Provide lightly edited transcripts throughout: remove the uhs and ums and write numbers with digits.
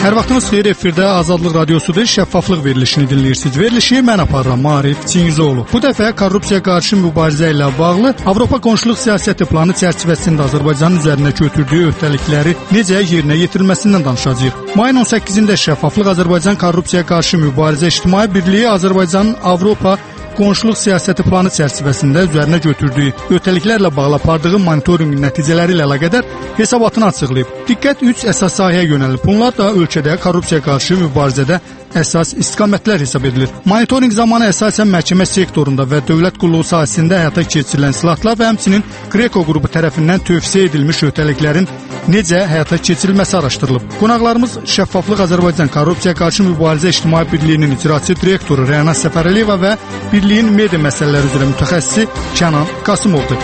Hər vaxtınız xeyir, efirdə Azadlıq Radiosudur, şəffaflıq verilişini dinləyirsiniz. Verilişi mən aparıram, Marif Çingizoğlu. Bu dəfə korrupsiya qarşı mübarizə ilə bağlı Avropa qonşuluq siyasəti planı çərçivəsində Azərbaycanın üzərinə götürdüyü öhdəlikləri necə yerinə yetirilməsindən danışacağıq. Mayın 18-də Şəffaflıq Azərbaycan Korrupsiya qarşı mübarizə İctimai Birliyi Azərbaycanın Avropa qonşuluq siyasəti planı çərçivəsində üzərinə götürdüyü öhdəliklərlə bağlı apardığı monitorinq nəticələri ilə əlaqədar hesabatını açıqlayıb. Diqqət 3 əsas sahəyə yönəlib. Bunlar da ölkədə korrupsiya qarşı mübarizədə əsas istiqamətlər hesab edilir. Monitorinq zamanı əsasən məhkəmə sektorunda və dövlət qulluğu sahəsində həyata keçirilən silahlar və həmçinin Greco qrupu tərəfindən tövsiyə edilmiş öhdəliklərin necə həyata keçirilməsi araşdırılıb. Qonaqlarımız Şəffaflıq Azərbaycan Korrupsiya qarşı mübarizə İctimai Birliyinin icraçı direktoru Rəna Səfərəliyeva və Birliyin media məsələləri üzrə mütəxəssisi Kənan Qasımovdur.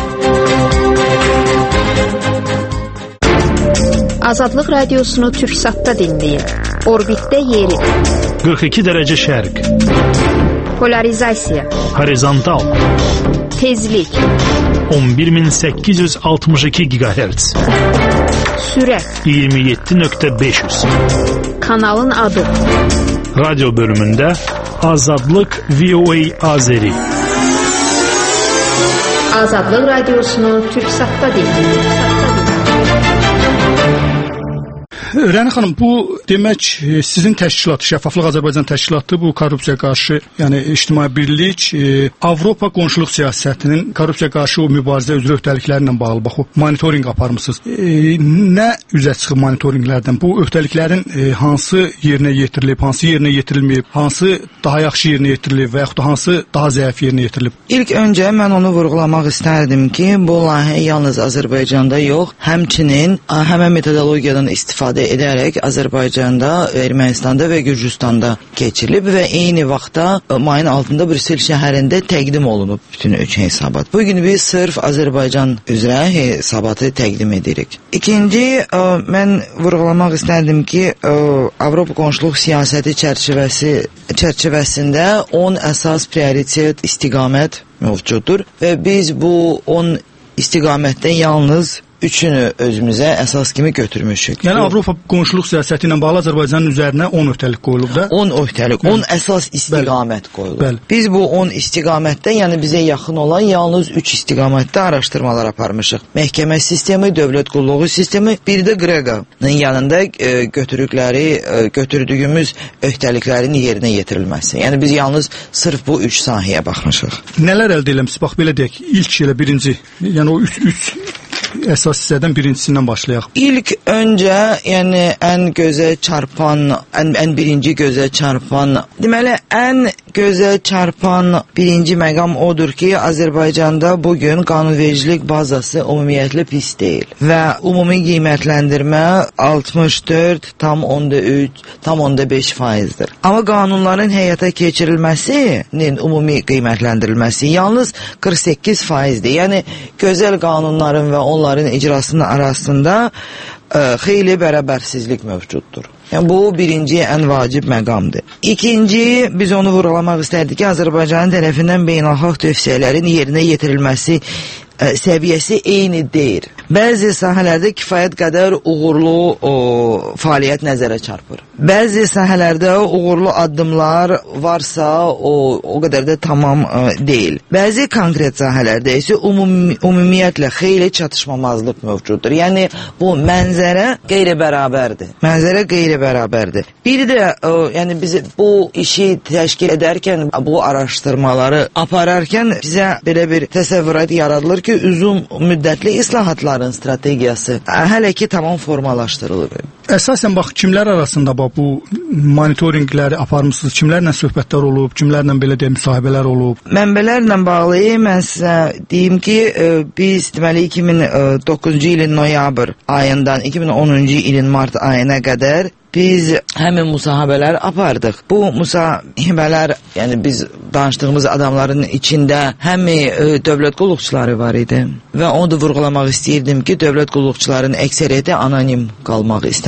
Azadlıq Radiosunu Türksatda dinləyin. Orbitdə yeri. 42 dərəcə şərq. Polarizasiya. Horizontal. Tezlik. 11862 GHz. Sürət. 27.500. Kanalın adı. Radyo bölümündə Azadlıq VOA Azeri. Azadlıq Radiosunu Türksatda dinləyin. Rəna xanım, bu demək sizin təşkilat, Şəffaflıq Azərbaycan təşkilatı bu korrupsiya qarşı, yəni İctimai Birlik, Avropa qonşuluq siyasətinin korrupsiya qarşı o mübarizə üzrə öhdəlikləri ilə bağlı bax o monitorinq aparmısınız. Nə üzə çıxıb monitorinqlərdən? Bu öhdəliklərin hansı yerinə yetirilib, hansı yerinə yetirilməyib, hansı daha yaxşı yerinə yetirilib və yaxud da hansı daha zəif yerinə yetirilib? İlk öncə mən onu vurğulamaq istərdim ki, bu layihə yalnız Azərbaycanda yox, həmçinin həmən metodologiyadan istifadə edərək Azərbaycanda, Ermənistanda və Gürcüstanda keçirilib və eyni vaxtda mayın 6-da Brüssel şəhərində təqdim olunub bütün üç hesabat. Bugün biz sırf Azərbaycan üzrə hesabatı təqdim edirik. İkinci, mən vurğulamaq istərdim ki, Avropa qonşuluq siyasəti çərçivəsində 10 əsas prioritet istiqamət mövcuddur və biz bu 10 istiqamətdən yalnız üçünü özümüzə əsas kimi götürmüşük. Yəni Avropa qonşuluq siyasəti ilə bağlı Azərbaycanın üzərinə 10 öhdəlik qoyulub da? 10 öhdəlik, 10 əsas istiqamət qoyulub. Bəli. Biz bu 10 istiqamətdə, yəni bizə yaxın olan yalnız 3 istiqamətdə araşdırmalar aparmışıq. Məhkəmə sistemi, dövlət qulluğu sistemi, bir də Greco'nun yanında götürdüyümüz öhdəliklərin yerinə yetirilməsi. Yəni biz yalnız sırf bu 3 sahəyə baxmışıq. Nələr əldə eləmişsiniz? Bax belə deyək, ilk elə birinci, yəni o 3 əsas hissədən birincisindən başlayaq. İlk öncə, yəni ən gözə çarpan, ən birinci gözə çarpan, deməli ən gözə çarpan birinci məqam odur ki, Azərbaycanda bugün qanunvericilik bazası ümumiyyətlə pis deyil və ümumi qiymətləndirmə 64,3,5%'dir. Amma qanunların həyata keçirilməsinin ümumi qiymətləndirilməsi yalnız 48%'dir. Yəni gözəl qanunların və onların icrasının arasında xeyli bərabərsizlik mövcuddur. Yəni bu birinci ən vacib məqamdır. İkinci, biz onu vurğulamaq istərdik ki, Azərbaycanın tərəfindən beynəlxalq tövsiyələrin yerinə yetirilməsi səviyyəsi eyni deyil. Bəzi sahələrdə kifayət qədər uğurlu fəaliyyət nəzərə çarpır. Bəzi sahələrdə uğurlu addımlar varsa o qədər də tamam deyil. Bəzi konkret sahələrdə isə ümumiyyətlə xeyli çatışmamazlıq mövcuddur. Yəni bu mənzərə qeyri-bərabərdir. Bir də yəni biz bu işi təşkil edərkən, bu araşdırmaları apararkən bizə belə bir təsəvvürat yaradılır ki, uzun müddətli islahatların strategiyası hələ ki tamam formalaşdırılıb. Əsasən bax, kimlər arasında bax bu monitorinqləri aparmısınız? Kimlərlə söhbətlər olub? Kimlərlə belə deyək müsahibələr olub? Mənbələrlə bağlı mən sizə deyim ki, biz deməli 2009-cu ilin noyabr ayından 2010-cu ilin mart ayına qədər biz həmin müsahibələr apardıq. Bu müsahibələr, yəni biz danışdığımız adamların içində həmi dövlət qulluqçuları var idi və onu da vurğulamaq istəyirdim ki, dövlət qulluqçuların əksəriyyəti anonim qalmaq istədi.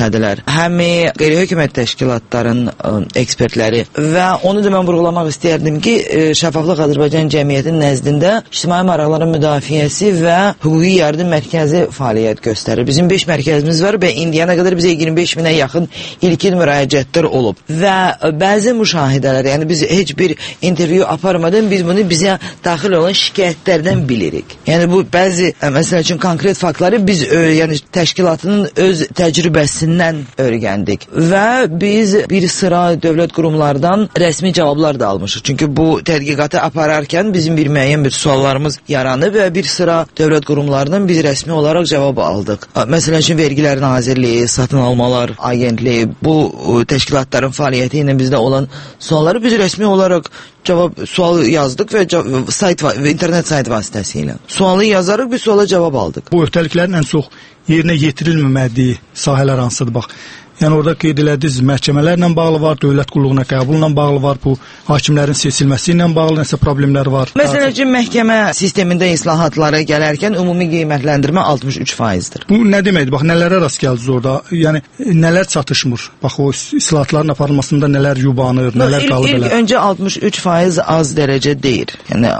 etmədilər. Həm qeyri-hökumət təşkilatların ekspertləri və onu da mən vurğulamaq istəyərdim ki, Şəffaflıq Azərbaycan Cəmiyyətinin nəzdində ictimai maraqların müdafiəsi və hüquqi yardım mərkəzi fəaliyyət göstərir. Bizim 5 mərkəzimiz var və indiyana qədər bizə 25 minə yaxın ilkin müraciətlər olub. Və bəzi müşahidələr, yəni biz heç bir intervyu aparmadan biz bunu bizə daxil olan şikayətlərdən bilirik. Yəni bu bəzi məsəl üçün konkret faktları biz yəni təşkilatının öz təcrübəsindən öyrəndik və biz bir sıra dövlət qurumlardan rəsmi cavablar da almışıq. Çünki bu tədqiqatı apararkən bizim bir müəyyən bir suallarımız yaranıb və bir sıra dövlət qurumlarından biz rəsmi olaraq cavab aldıq. Məsələn üçün Vergilər Nazirliyi, Satın Almalar Agentliyi, bu təşkilatların fəaliyyəti ilə bizdə olan sualları biz rəsmi olaraq sualı yazdıq və internet sayt vasitəsilə. Sualı yazarıq, bir suala cavab aldıq. Bu öhdəliklərin ən çox yerinə yetirilməmədiyi sahələr hansıdır? Bax, yəni orada qeyd elədiniz, məhkəmələrlə bağlı var, dövlət qulluğuna qəbulla bağlı var, bu hakimlərin seçilməsi ilə bağlı nəsə problemlər var. Məsələn üçün məhkəmə sistemində islahatlara gələrkən ümumi qiymətləndirmə 63%-dir. Bu nə deməkdir? Bax, nələrə rast gəldiniz orada? Yəni nələr çatışmır? Bax, o islahatların aparılmasında nələr yubanır, nələr qalıb elə? İlk öncə 63% az dərəcə deyil. Yəni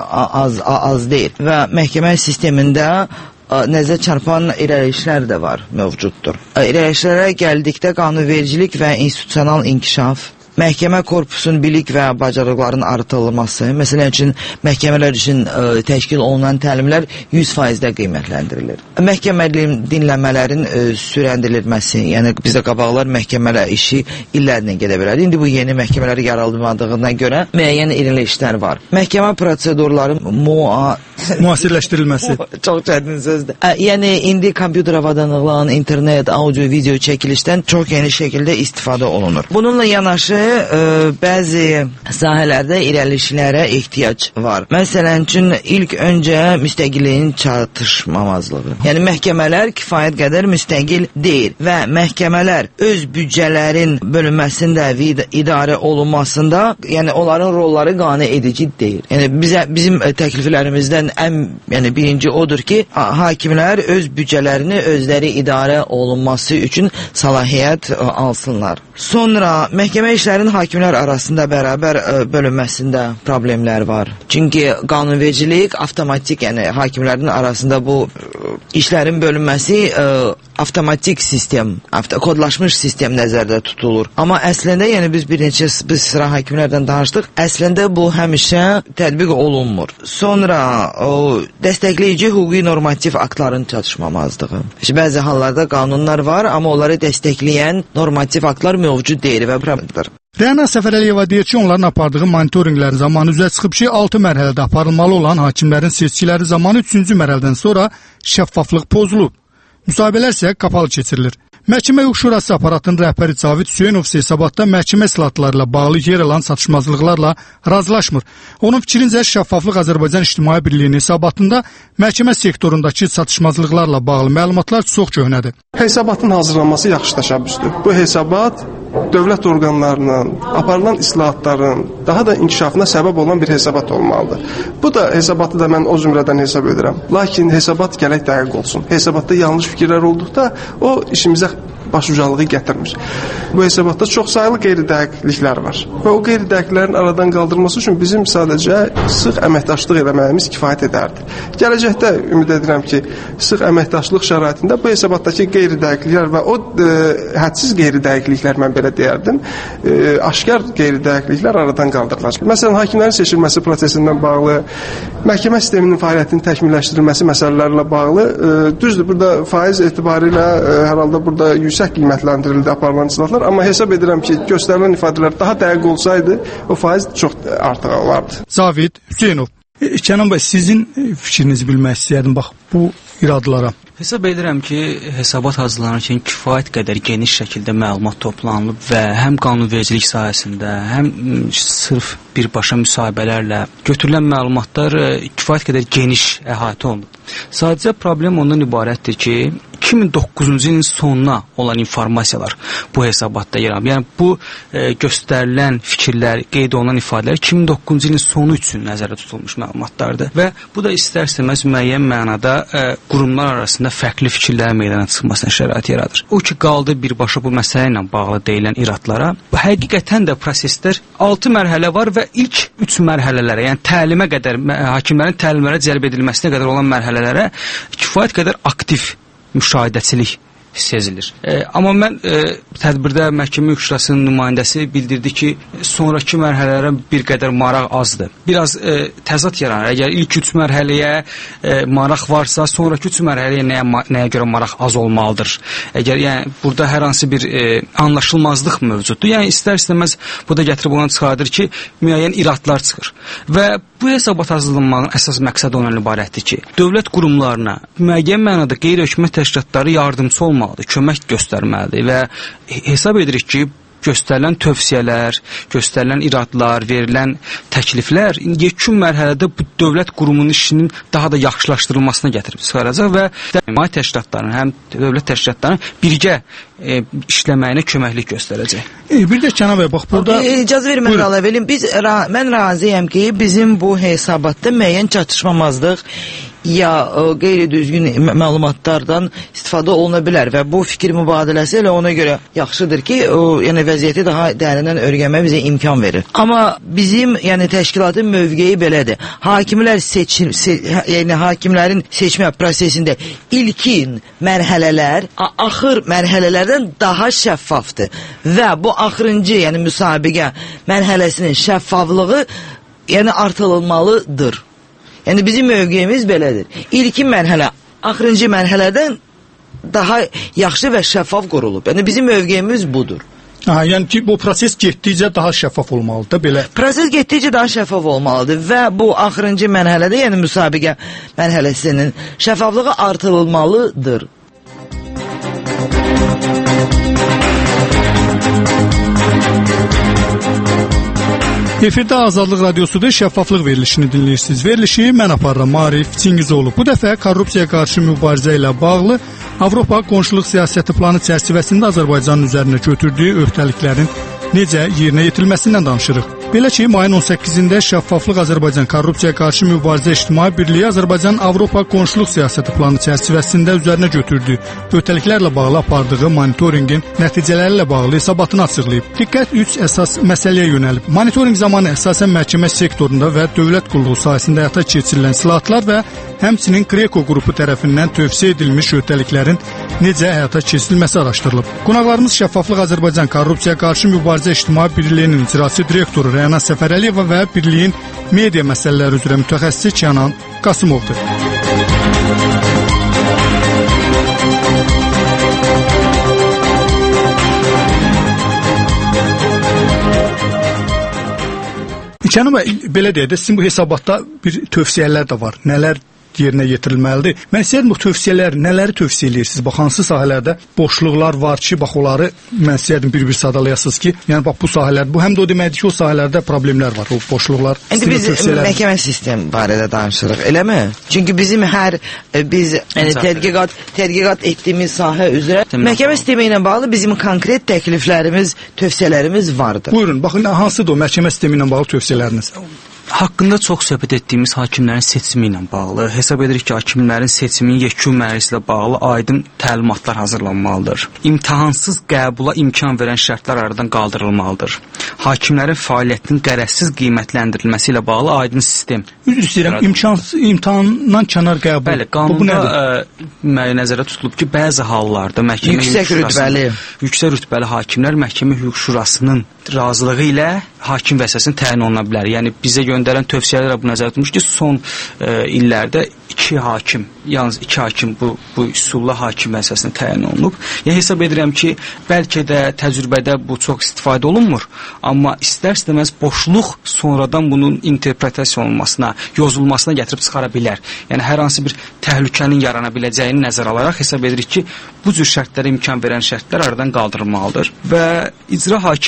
az deyil və məhkəmə sistemində nəzər çarpan irəliləyişlər də var, mövcuddur. İrəliləyişlərə gəldikdə qanunvericilik və institusional inkişaf, məhkəmə korpusunun bilik və bacarıqların artırılması, məsələn üçün məhkəmələr üçün təşkil olunan təlimlər 100%-də qiymətləndirilir. Məhkəmə dinləmələrin sürəndiriləməsi, yəni bizə qabaqlar məhkəmələr işi illərlə gedə bilər. İndi bu yeni məhkəmələr yaradılmadığına görə müəyyən irəliləyişlər var. Məhkəmə prosedurların müasirləşdirilməsi. Çox çətin sözdür. Yəni indi kompüter avadanlıqlarının, internet, audio, video çəkilişdən çox yeni şəkildə istifadə olunur. Bununla yanaşı bəzi sahələrdə irəliləyişlərə ehtiyac var. Məsələn üçün ilk öncə müstəqilliyin çatışmamazlığı. Yəni məhkəmələr kifayət qədər müstəqil deyil və məhkəmələr öz büdcələrin bölünməsində və idarə olunmasında, yəni onların rolları qane edici deyil. Yəni bizim təkliflərimizdən yəni birinci odur ki, hakimlər öz büdcələrini özləri idarə olunması üçün səlahiyyət alsınlar. Sonra məhkəmə işlərinin hakimlər arasında bərabər bölünməsində problemlər var. Çünki qanunvericilik avtomatik, yəni hakimlərin arasında bu işlərin bölünməsi avtomatik sistem, kodlaşmış sistem nəzərdə tutulur. Amma əslində, yəni biz sıra hakimlərdən danışdıq, əslində bu həmişə tətbiq olunmur. Sonra dəstəkləyici hüquqi normativ aktların çatışmamazlığı. Bəzi hallarda qanunlar var, amma onları dəstəkləyən normativ aktlar mövcud deyil və problemdir. Rəna Səfərəliyeva deyir ki, onların apardığı monitorinqlərin zamanı üzə çıxıb ki, 6 mərhələdə aparılmalı olan hakimlərin seçkiləri zamanı 3-cü mərhələdən sonra şəffaflıq pozulub. Müsahibələr isə qapalı keçirilir. Məhkəmə Hüquq Şurası aparatının rəhbəri Cavid Hüseynov hesabatda məhkəmə islahatlarıyla bağlı yer alan çatışmazlıqlarla razılaşmır. Onun fikrincə Şəffaflıq Azərbaycan İctimai Birliyinin hesabatında məhkəmə sektorundakı çatışmazlıqlarla bağlı məlumatlar çox köhnədir. Hesabatın hazırlanması yaxşı təşəbbüsdür. Bu hesabat dövlət orqanlarının, aparılan islahatların daha da inkişafına səbəb olan bir hesabat olmalıdır. Bu da hesabatı da mən o zümrədən hesab edirəm. Lakin hesabat gərək dəqiq olsun. Hesabatda yanlış fikirlər olduqda o işimizə başucalığı gətirmir. Bu hesabatda çox sayılı qeyri-dəqiqliklər var. Və o qeyri-dəqiqliklərin aradan qaldırılması üçün bizim sadəcə sıx əməkdaşlıq eləməyimiz kifayət edərdi. Gələcəkdə ümid edirəm ki, sıx əməkdaşlıq şəraitində bu hesabatdakı qeyri-dəqiqliklər və o hədsiz qeyri-dəqiqliklər, mən belə deyərdim, aşkar qeyri-dəqiqliklər aradan qaldırılacaq. Məsələn, hakimlərin seçilməsi prosesindən bağlı, məhkəmə sisteminin fəaliyyətinin təkmilləşdirilməsi məsələlərlə bağlı, düzdür, burada faiz etibarilə hər halda burada yüksək qiymətləndirildi aparılan islahatlar, amma hesab edirəm ki, göstərilən ifadələr daha dəqiq olsaydı, o faiz çox artıq olardı. Cavid Hüseynov, Kənan bəy, sizin fikrinizi bilmək istəyərdim bax bu iradlara. Hesab edirəm ki, hesabat hazırlanarkən kifayət qədər geniş şəkildə məlumat toplanılıb və həm qanunvericilik sahəsində, həm sırf birbaşa müsahibələrlə götürülən məlumatlar kifayət qədər geniş əhatə olunub. Sadəcə problem ondan ibarətdir ki, 2009-cu ilin sonuna olan informasiyalar bu hesabatda yer alır. Yəni bu göstərilən fikirlər, qeyd olunan ifadələr 2009-cu ilin sonu üçün nəzərdə tutulmuş məlumatlardır və bu da istər-istəməz müəyyən mənada qurumlar arasında fərqli fikirlərin meydana çıxmasına şərait yaradır. O ki, qaldı birbaşa bu məsələ ilə bağlı deyilən iradlara. Bu həqiqətən də proseslər 6 mərhələ var və ilk 3 mərhələlərə, yəni təlimə qədər, hakimlərin təlimlərə cəlb edilməsinə qədər olan mərhələlərə kifayət qədər aktiv müşahidəçilik sezilir. Amma mən tədbirdə məhkəmə hüquq şurasının nümayəndəsi bildirdi ki, sonrakı mərhələlərə bir qədər maraq azdır. Biraz təzad yaranır. Əgər ilk 3 mərhələyə maraq varsa, sonrakı 3 mərhələyə nəyə görə maraq az olmalıdır? Əgər yəni burada hər hansı bir anlaşılmazlıq mövcuddur. Yəni istər-istəməz bu da gətirib ona çıxardır ki, müəyyən iradlar çıxır. Və bu hesabat hazırlanmağın əsas məqsədi ondan ibarətdir ki, dövlət qurumlarına müəyyən mənada qeyri-hökumət təşkilatları yardımçı olmalıdır, kömək göstərməlidir və hesab edirik ki, göstərilən tövsiyələr, göstərilən iradlar, verilən təkliflər yekun mərhələdə bu dövlət qurumunun işinin daha da yaxşılaşdırılmasına gətirib çıxaracaq və ictimai təşkilatların, həm dövlət təşkilatlarının birgə işləməyinə köməklik göstərəcək. Bir də Kənan bəy, bax burada icazə verin, mən əlavə edeyim. Mən razıyam ki, bizim bu hesabatda müəyyən çatışmamazlıq ya qeyri-düzgün məlumatlardan istifadə oluna bilər və bu fikir mübadiləsi elə ona görə yaxşıdır ki, yəni vəziyyəti daha dərindən öyrənməyə bizə imkan verir. Amma bizim, yəni təşkilatın mövqeyi belədir. Hakimlər yəni hakimlərin seçmə prosesində ilkin mərhələlər axır mərhələlərdən daha şəffafdır və bu axırıncı, yəni müsabiqə mərhələsinin şəffaflığı yəni artırılmalıdır. Yəni bizim mövqeyimiz belədir. İlkin mərhələ axırıncı mərhələdən daha yaxşı və şəffaf qurulub. Yəni bizim mövqeyimiz budur. Yəni ki, bu proses getdikcə daha şəffaf olmalıdır, belə. Proses getdikcə daha şəffaf olmalıdır və bu axırıncı mərhələdə, yəni müsabiqə mərhələsinin şəffaflığı artırılmalıdır. Efirdə Azadlıq Radiosu'da şəffaflıq verilişini dinləyirsiniz. Verilişi mən aparıram, Maarif Çingizoğlu. Bu dəfə korrupsiyaya qarşı mübarizə ilə bağlı Avropa qonşuluq siyasəti planı çərçivəsində Azərbaycanın üzərinə götürdüyü öhdəliklərin necə yerinə yetirilməsindən danışırıq. Belə ki, mayın 18-də Şəffaflıq Azərbaycan Korrupsiyaya qarşı mübarizə İctimai Birliyi Azərbaycan Avropa qonşuluq siyasəti planı çərçivəsində üzərinə götürdüyü öhdəliklərlə bağlı apardığı monitorinqin nəticələri ilə bağlı hesabatını açıqlayıb. Diqqət 3 əsas məsələyə yönəlib. Monitorinq zamanı əsasən məhkəmə sektorunda və dövlət qulluğu sahəsində həyata keçirilən islahatlar və həmçinin Greco qrupu tərəfindən tövsiyə edilmiş öhdəliklərin necə həyata keçirilməsi araşdırılıb. Qonaqlarımız Şəffaflıq Azərbaycan Korrupsiyaya qarşı mübarizə İctimai Birliyinin icraçı direktoru Rəna Səfərəliyeva və Birliyin media məsələləri üzrə mütəxəssisi Kənan Qasımovdur. Kənan bəy, belə deyək də, sizin bu hesabatda bir tövsiyələr də var. Nələr yerinə yetirilməlidir? Mən istəyirəm bu tövsiyələr, nələri tövsiyə edirsiniz? Bax, hansı sahələrdə boşluqlar var ki, bax, onları mən istəyirəm bir-bir sadalayasınız ki, yəni bax, bu sahələr, bu həm də o deməkdir ki, o sahələrdə problemlər var, o boşluqlar. İndi biz məhkəmə sistemi barədə danışırıq, eləmi? Çünki bizim biz tədqiqat etdiyimiz sahə üzrə məhkəmə sistemi ilə bağlı bizim konkret təkliflərimiz, tövsiyələrimiz vardır. Buyurun, baxın, hansıdır o məhkəmə sistemi ilə bağlı tövsiyələriniz? Haqqında çox söhbət etdiyimiz hakimlərin seçimi ilə bağlı, hesab edirik ki, hakimlərin seçiminin yekun mərhələsi ilə bağlı aydın təlimatlar hazırlanmalıdır. İmtahansız qəbula imkan verən şərtlər aradan qaldırılmalıdır. Hakimlərin fəaliyyətinin qərəzsiz qiymətləndirilməsi ilə bağlı aydın sistem. Üzr istəyirəm, imtahandan kənar qəbul. Bəli, qanunda nəzərdə tutulub ki, bəzi hallarda məhkəmə yüksək rütbəli hakimlər məhkəmə hüquq şurasının razılığı ilə hakim vəzifəsinə təyin oluna bilər. Yəni bizə göndərən tövsiyələrlə bu nəzərdə tutulmuş ki, son illərdə yalnız iki hakim bu üsulla hakim vəzifəsinə təyin olunub. Yəni hesab edirəm ki, bəlkə də təcrübədə bu çox istifadə olunmur, amma istər-istəməz boşluq sonradan bunun interpretasiya olunmasına, yozulmasına gətirib çıxara bilər. Yəni hər hansı bir təhlükənin yarana biləcəyini nəzərə alaraq hesab edirik ki, bu cür şərtlərə imkan verən şərtlər aradan qaldırılmalıdır və icra hakimiyyəti ilə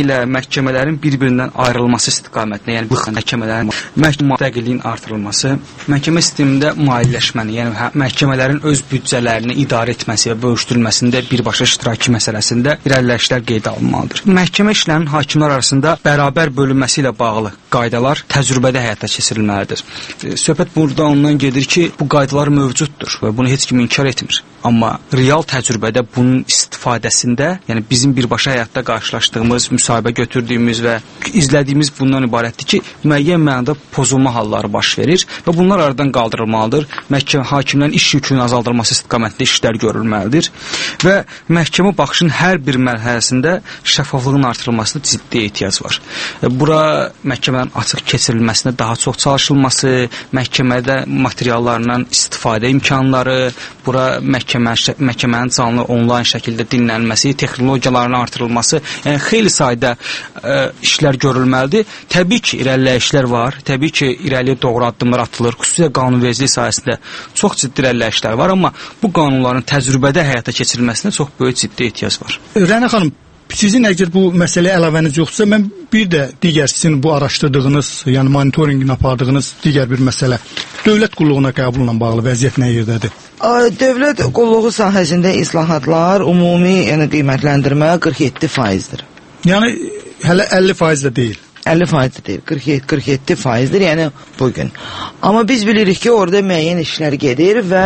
ilə məhkəmələrin bir-birindən ayrılması istiqamətində, yəni bu məhkəmələrin müstəqilliyin artırılması, məhkəmə sistemində maliyyələşməni, yəni məhkəmələrin öz büdcələrini idarə etməsi və bölüşdürülməsində birbaşa iştirakı məsələsində irəliləyişlər qeydə alınmalıdır. Məhkəmə işlərinin hakimlər arasında bərabər bölünməsi ilə bağlı qaydalar təcrübədə həyata keçirilməlidir. Söhbət burada ondan gedir ki, bu qaydalar mövcuddur və bunu heç kim inkar etmir. Amma real təcrübədə bunun istifadəsində, yəni bizim birbaşa həyatda qarşılaşdığımız, müsahibə götürdüyümüz və izlədiyimiz bundan ibarətdir ki, müəyyən mənada pozulma halları baş verir və bunlar aradan qaldırılmalıdır. Məhkəmə hakimlərin iş yükünün azaldılması istiqamətində işlər görülməlidir və məhkəmə baxışın hər bir mərhələsində şəffaflığın artırılmasına ciddi ehtiyac var. Bura məhkəmənin açıq keçirilməsinə daha çox çalışılması, məhkəmədə materiallarından istifadə imkanları, bura məhkəmənin canlı onlayn şəkildə dinlənməsi, texnologiyaların artırılması, yəni xeyli sayda işlər görülməlidir. Təbii ki, irəliləyişlər var, təbii ki, irəliyə doğru addımlar atılır, xüsusilə qanunvericilik sayəsində çox ciddi irəliləyişlər var, amma bu qanunların təcrübədə həyata keçirilməsinə çox böyük ciddi ehtiyac var. Rəna xanım, sizin əgər bu məsələyə əlavəniz yoxsa, mən bir də digər sizin bu araşdırdığınız, yəni monitorinqini apardığınız digər bir məsələ, dövlət qulluğuna qəbulla bağlı vəziyyət nə yerdədir? Dövlət qulluğu sahəsində islahatlar, ümumi yəni qiymətləndirmə 47%-dir. Yəni hələ 50% də deyil. 50% deyil, 47%-dir, yəni bugün. Amma biz bilirik ki, orada müəyyən işlər gedir və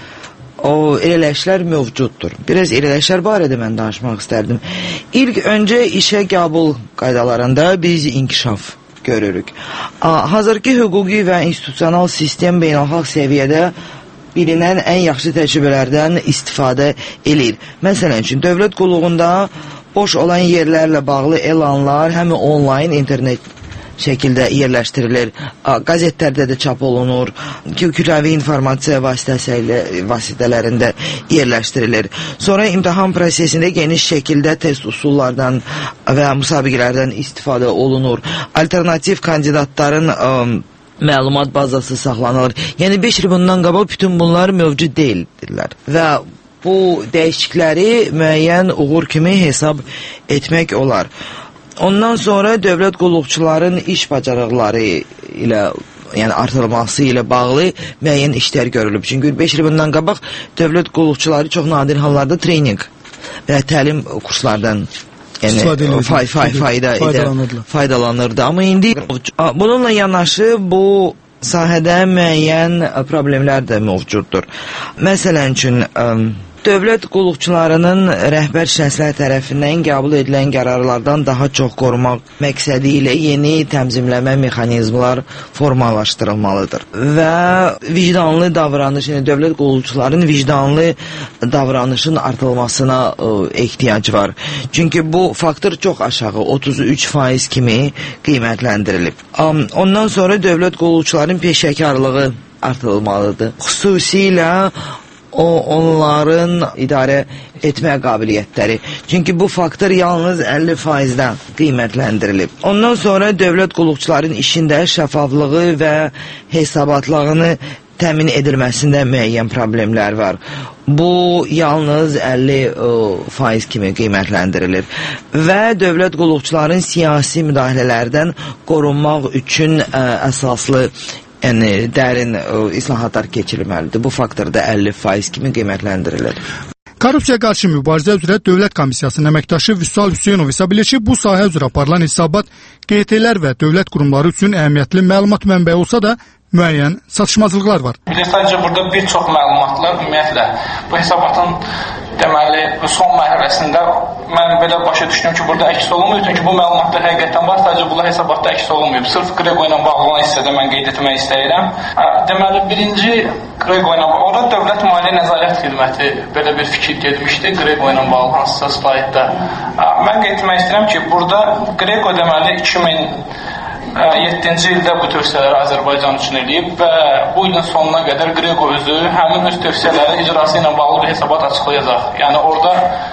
o irəliləyişlər mövcuddur. Biraz irəliləyişlər barədə mən danışmaq istərdim. İlk öncə işə qəbul qaydalarında biz inkişaf görürük. Hazırki hüquqi və institusional sistem beynəlxalq səviyyədə bilinən ən yaxşı təcrübələrdən istifadə edir. Məsələn üçün, dövlət qulluğunda boş olan yerlərlə bağlı elanlar həm onlayn, internet şəkildə yerləşdirilir, qazetlərdə də çap olunur, kütləvi informasiya vasitələrində yerləşdirilir. Sonra imtahan prosesində geniş şəkildə test usullardan və müsabiqələrdən istifadə olunur. Alternativ kandidatların məlumat bazası saxlanılır. Yəni 5 il bundan qabaq bütün bunlar mövcud deyildirlər və bu dəyişiklikləri müəyyən uğur kimi hesab etmək olar. Ondan sonra dövlət qulluqçuların iş bacarıqları ilə, yəni artırılması ilə bağlı müəyyən işlər görülüb. Çünki 5 il bundan qabaq dövlət qulluqçuları çox nadir hallarda trening və təlim kurslardan faydalanırdı. Amma indi bununla yanaşı bu sahədə müəyyən problemlər də mövcuddur. Məsələn üçün, dövlət qulluqçularının rəhbər şəxslər tərəfindən qəbul edilən qərarlardan daha çox qorumaq məqsədi ilə yeni tənzimləmə mexanizmlər formalaşdırılmalıdır. Və vicdanlı davranış, yəni dövlət qulluqçularının vicdanlı davranışın artırılmasına ehtiyac var. Çünki bu faktor çox aşağı, 33% kimi qiymətləndirilib. Ondan sonra dövlət qulluqçularının peşəkarlığı artırılmalıdır. Xüsusilə onların idarə etmə qabiliyyətləri. Çünki bu faktor yalnız 50%-dən qiymətləndirilib. Ondan sonra dövlət qulluqçuların işində şəffaflığı və hesabatlığını təmin edilməsində müəyyən problemlər var. Bu yalnız 50% kimi qiymətləndirilir. Və dövlət qulluqçuların siyasi müdaxilələrdən qorunmaq üçün əsaslı yəni dərin islahatlar keçirilməlidir. Bu faktorda 50% kimi qiymətləndirilir. Korrupsiya qarşı mübarizə üzrə Dövlət Komissiyasının əməkdaşı Vüsal Hüseynov hesab edir ki, bu sahə üzrə aparılan hesabat QT-lər və dövlət qurumları üçün əhəmiyyətli məlumat mənbəyi olsa da müəyyən çatışmazlıqlar var. Sadəcə burada bir çox məlumatlar ümumiyyətlə bu hesabatın deməli son mərhələsində mən belə başa düşdüm ki, burada əks olunmuyor. Çünki bu məlumatlar həqiqətən var, sadəcə bunlar hesabatda əks olunmuyor. Sırf Qrego ilə bağlı olan hissədə mən qeyd etmək istəyirəm. Deməli, birinci Qrego ilə bağlı, orada Dövlət Maliyyə Nəzarət Xidməti belə bir fikir getmişdi Qrego ilə bağlı hansısa slaytda. Mən qeyd etmək istəyirəm ki, burada Qrego deməli 2007-ci ildə bu tövsiyələri Azərbaycan üçün eləyib və bu ilin sonuna qədər Qrego özü həmin öz tövsiyələri icrası ilə bağlı bir hesabat açıqlayacaq. Yəni orada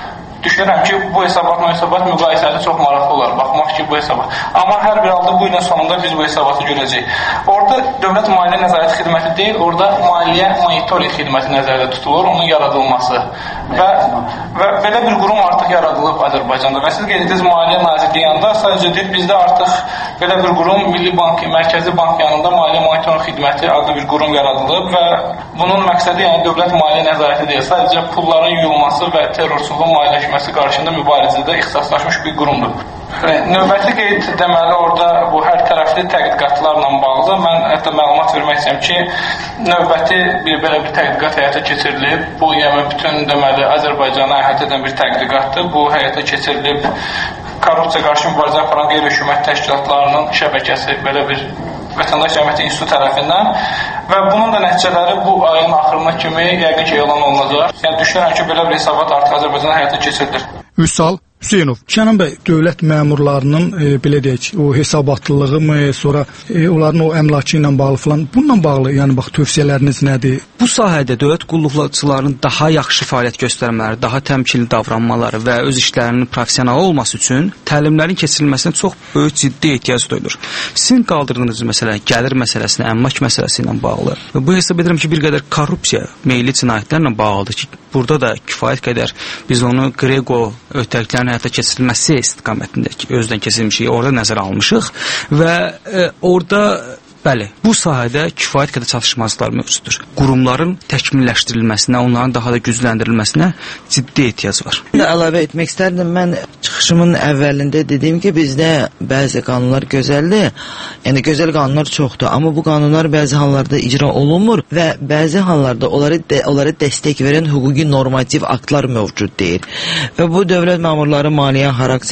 düşünürəm ki, bu hesabat müqayisəli çox maraqlı olar, baxmaq ki, bu hesabat. Amma hər bir halda bu ilin sonunda biz bu hesabatı görəcəyik. Orada Dövlət Maliyyə Nəzarət Xidməti deyil, orada Maliyyə Monitorinq Xidməti nəzərdə tutulur, onun yaradılması. Və belə bir qurum artıq yaradılıb Azərbaycanda. Və siz qeyd edirsiniz, Maliyyə Nazirliyi yanında sadəcə deyil, bizdə artıq belə bir qurum Milli Bank, Mərkəzi Bank yanında Maliyyə Monitorinq Xidməti adlı bir qurum yaradılıb və bunun məqsədi yəni dövlət maliyyə nəzarəti deyil, sadəcə pulların yuyulması və terrorçuluğun maliyyələşməsi qarşısında mübarizədə ixtisaslaşmış bir qurumdur. Növbəti qeyd deməli orada bu hər tərəfli tədqiqatlarla bağlı mən hətta məlumat vermək istəyirəm ki, növbəti belə bir tədqiqat həyata keçirilib. Bu yəni bütün deməli Azərbaycanı əhatə edən bir tədqiqatdır. Bu həyata keçirilib korrupsiya qarşı mübarizə aparan qeyri-hökumət təşkilatlarının şəbəkəsi belə bir Vətəndaş Cəmiyyəti İnstitutu tərəfindən və bunun da nəticələri bu ayın axırına kimi yəqin ki elan olunacaq. Yəni düşünürəm ki, belə bir hesabat artıq Azərbaycanda həyata keçirilir. Üsal Hüseynov, Kənan bəy, dövlət məmurlarının belə deyək, o hesabatlılığı mı, sonra onların o əmlakı ilə bağlı falan, bununla bağlı, yəni bax tövsiyələriniz nədir? Bu sahədə dövlət qulluqçularının daha yaxşı fəaliyyət göstərmələri, daha təmkinli davranmaları və öz işlərinin professional olması üçün təlimlərin keçirilməsinə çox böyük ciddi ehtiyac duyulur. Sizin qaldırdığınız məsələ gəlir məsələsinə, əmlak məsələsi ilə bağlı. Və bu hesab edirəm ki, bir qədər korrupsiya, meyilli cinayətlərlə bağlıdır ki, burada da kifayət qədər biz onu Qrego öhdəliklərin həyata keçirilməsi istiqamətində özdən keçirilmişik, orada nəzərə almışıq və orada bəli, bu sahədə kifayət qədər çatışmazlıqlar mövcuddur. Qurumların təkmilləşdirilməsinə, onların daha da gücləndirilməsinə ciddi ehtiyac var. Əlavə etmək istərdim. Mən çıxışımın əvvəlində dediyim ki, bizdə bəzi qanunlar gözəldir. Yəni gözəl qanunlar çoxdur, amma bu qanunlar bəzi hallarda icra olunmur və bəzi hallarda onlara dəstək verən hüquqi normativ aktlar mövcud deyil. Və bu dövlət məmurları maliyyə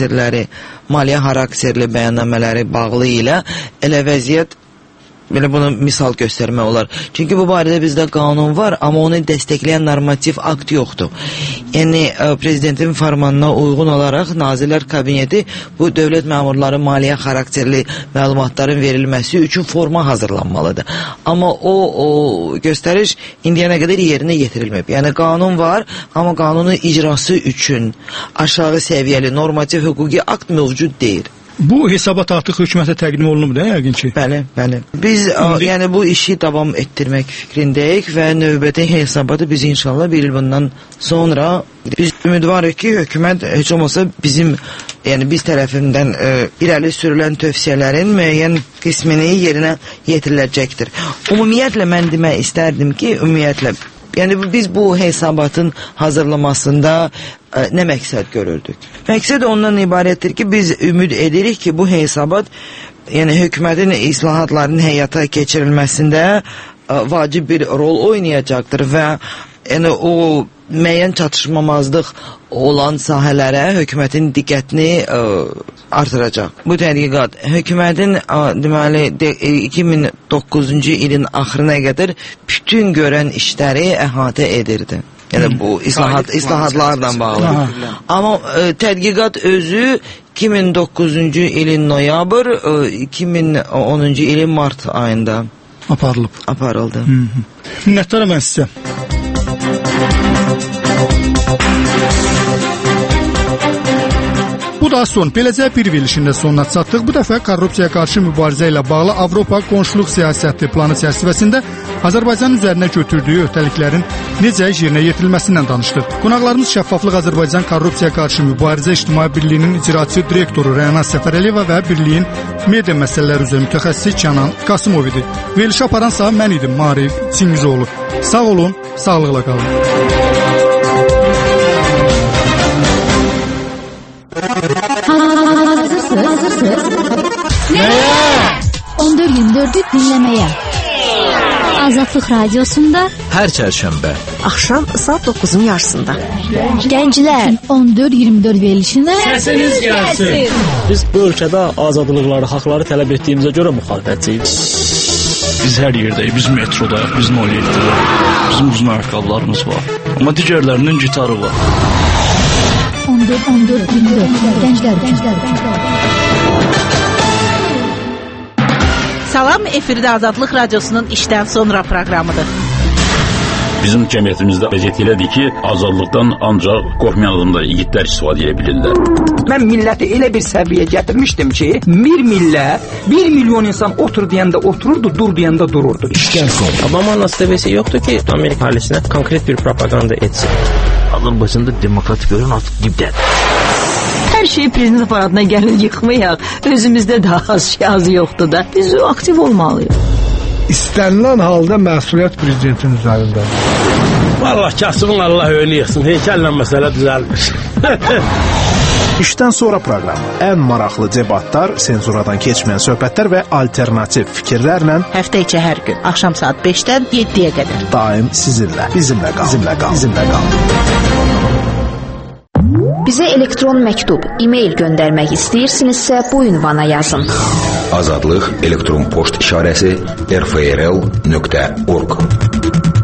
xarakterli bəyannamələri bağlı ilə elə vəziyyət belə bunu misal göstərmək olar. Çünki bu barədə bizdə qanun var, amma onu dəstəkləyən normativ akt yoxdur. Yəni prezidentin fərmanına uyğun olaraq Nazirlər Kabineti bu dövlət məmurları maliyyə xarakterli məlumatların verilməsi üçün forma hazırlanmalıdır. Amma o göstəriş indiyənə qədər yerinə yetirilməyib. Yəni qanun var, amma qanunun icrası üçün aşağı səviyyəli normativ hüquqi akt mövcud deyil. Bu hesabat artıq hökumətə təqdim olunub da yəqin ki. Bəli. Biz yəni bu işi davam etdirmək fikrindəyik və növbəti hesabatı biz inşallah bir il bundan sonra biz ümidvarıq ki, hökumət heç olmasa bizim yəni biz tərəfindən irəli sürülən tövsiyələrin müəyyən qismini yerinə yetiriləcəkdir. Ümumiyyətlə mən demək istərdim ki, yəni biz bu hesabatın hazırlamasında nə məqsəd görürdük? Məqsəd ondan ibarətdir ki, biz ümid edirik ki, bu hesabat yəni hökumətin islahatlarının həyata keçirilməsində vacib bir rol oynayacaqdır və yəni o müəyyən çatışmamazlıq olan sahələrə hökumətin diqqətini artıracaq. Bu tədqiqat hökumətin deməli 2009-cu ilin axırına qədər bütün görən işləri əhatə edirdi. Yəni bu islahatlarla bağlı. Amma tədqiqat özü 2009-cu ilin noyabr, 2010-cu ilin mart ayında aparıldı. Minnətdaram mən sizə. Bu da son. Beləcə bir verilişində sonuna çatdıq. Bu dəfə korrupsiyaya qarşı mübarizə ilə bağlı Avropa qonşuluq siyasəti planı çərçivəsində Azərbaycan üzərinə götürdüyü öhdəliklərin necə yerinə yetirilməsindən danışdıq. Qonaqlarımız Şəffaflıq Azərbaycan Korrupsiyaya qarşı mübarizə İctimai Birliyinin icraçı direktoru Rəna Səfərəliyeva və Birliyin media məsələləri üzrə mütəxəssisi Kənan Qasımov idi. Verilişi aparansa mən idim, Marif Çingizoğlu. Sağ olun, sağlıqla qalın. Hazırsınız. Nəyə? 14-24'ü dinləməyə. Azadlıq Radiosunda hər çərşənbə axşam saat 9'un yarısında. Gənclər 14-24 verilişinə Səsiniz gəlsin. Biz bu ölkədə azadlıqları, haqları tələb etdiyimizə görə müxalifətçiyiz. Biz hər yerdəyik, biz metrodayıq, biz 07'dəyik. Bizim uzun ayaqqabılarımız var. Amma digərlərinin gitarı var. 14-24 Gənclər. Salam, efirdə Azadlıq Radiosunun işdən sonra proqramıdır. Bizim cəmiyyətimizdə vəziyyət elədir ki, azadlıqdan ancaq qorxmayan adamlar, igidlər istifadə edə bilirlər. Mən milləti elə bir səviyyəyə gətirmişdim ki, bir millət, 1 milyon insan otur deyəndə otururdu, dur deyəndə dururdu. İşdən sonra. Obama'nın ASTV'si yoxdur ki, Amerika ailəsinə konkret bir propaganda etsin. Azərbaycanda demokratik görən artıq dibdədir. Hər şeyi prezident aparatına gəlin yıxmayaq. Özümüzdə də az yoxdur da. Biz aktiv olmalıyıq. İstənilən halda məsuliyyət prezidentin üzərindədir. Vallahi kasımın Allah önü yıxsın. Heykəllə məsələ düzəlmiş. İşdən sonra proqramı. Ən maraqlı debatlar, senzuradan keçməyən söhbətlər və alternativ fikirlərlə həftə içi hər gün axşam saat 5-dən 7-yə qədər. Daim sizinlə. Bizimlə qal. Bizimlə qal. Bizimlə qal. Bizə elektron məktub, e-mail göndərmək istəyirsinizsə bu ünvana yazın. Azadlıq elektron poçt işarəsi rfrl.org